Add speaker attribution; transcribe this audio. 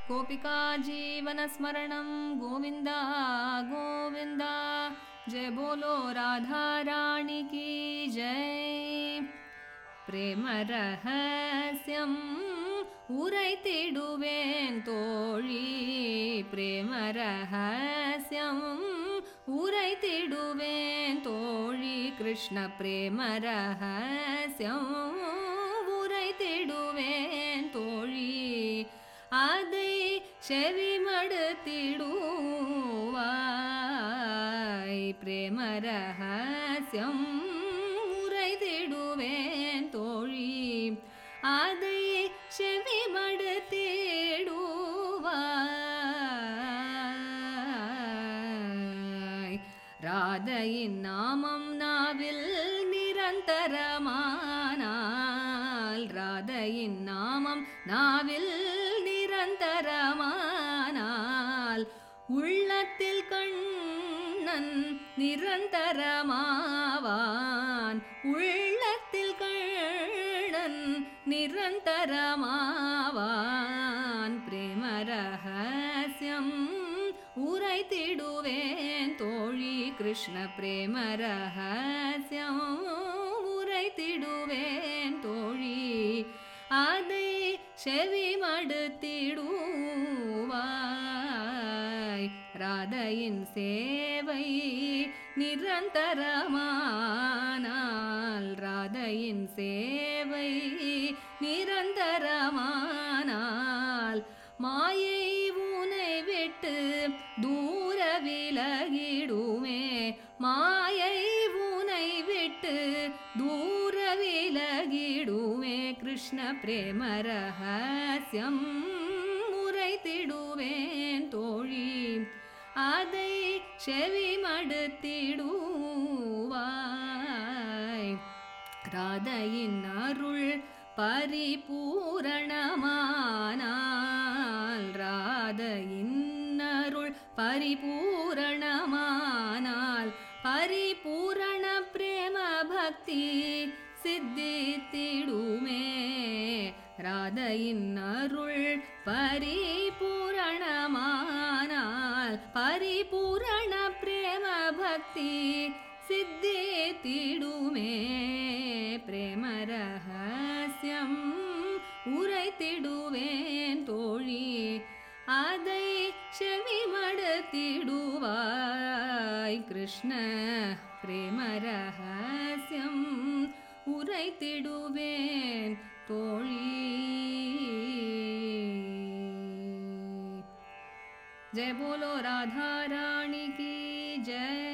Speaker 1: गोपिका जीवनस्मरणं गोविन्दा गोविन्दा जय बोलो राधा रानी की जय प्रेम रहस्यम् उरैतिडुवेन् तोळी प्रेम रहस्यम् उरैतिडुवेन् तोळी कृष्ण प्रेम रहस्यम् उरैतिडुवेन् तोळी आदै செவி மடுத்திடுவாய் பிரேம ரகசியம் உரைத்திடுவேன் தோழி அதை செவி மடுத்திடுவாய் ராதையின் நாமம் நாவில் நிரந்தரமானால் ராதையின் நாமம் நாவில் நிரந்தரமானால் உள்ளத்தில் கண்ணன் நிரந்தரமாவான் உள்ளத்தில் கண்ணன் நிரந்தரமாவான் பிரேம ரகசியம் உரைத்திடுவேன் தோழி கிருஷ்ண பிரேம ரகசியம் உரைத்திடுவேன் தோழி அதை செவி மடுத்திடுவாய் ராதையின் சேவை நிரந்தரமானால் ராதையின் சேவை நிரந்தரமானால் மாயை உனை விட்டு தூர விலகிடுமே மாயை உனை விட்டு தூர விலகிடுமே கிருஷ்ண பிரேம ரகசியம் உரைத்திடுவேன் தோழி அதை செவி மடுத்திடுவாய் ராதையின் அருள் பரிபூரணமானால் ராதையின் அருள் பரிபூரணமானால் பரிபூரண பிரேம பக்தி சித்தித்திடுமே ராதையின் அருள் பரிபூரணமானால் பரிபூரண பிரேம பக்தி சித்தித்திடுமே பிரேம ரகசியம் உரைத்திடுவேன் தோழி அதை செவி மடுத்திடுவாய் கிருஷ்ண பிரேம ரகசியம் உரைத்திடுவேன் தோழி जय बोलो राधा रानी की जय।